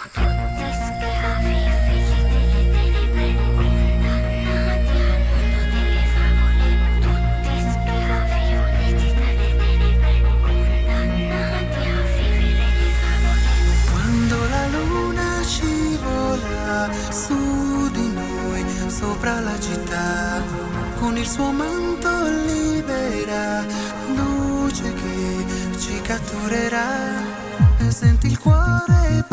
tutti schiavi, figli delle tenebre, condannati al mondo delle favole, tutti schiavi, uniti dalle tenebre, condannati a vivere le favole. Quando la luna scivola su di noi, sopra la città, con il suo manto libera, luce che ci catturerà, e senti il cuore